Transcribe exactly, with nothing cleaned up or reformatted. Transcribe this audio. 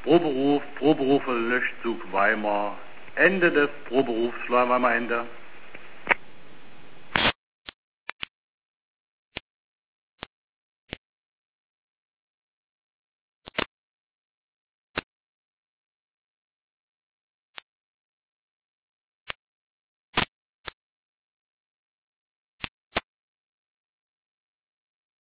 Proberuf, Proberufe Löschzug Weimar, Ende des Proberufs Weimar Ende.